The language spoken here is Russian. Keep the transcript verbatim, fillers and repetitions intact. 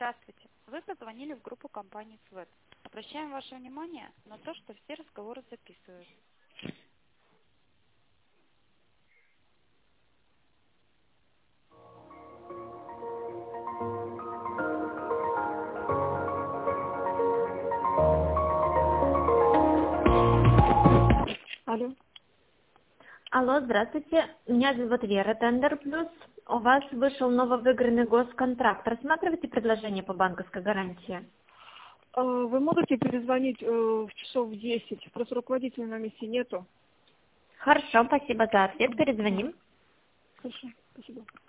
Здравствуйте. Вы позвонили в группу компании Свет. Обращаем ваше внимание на то, что все разговоры записываются. Алло. Алло, здравствуйте. Меня зовут Вера, Тендер Плюс. У вас вышел нововыигранный госконтракт. Рассматриваете предложение по банковской гарантии? А, Вы можете перезвонить э, в часов в десять? Просто руководителя на месте нету. Хорошо, спасибо за ответ. Перезвоним. Хорошо, спасибо.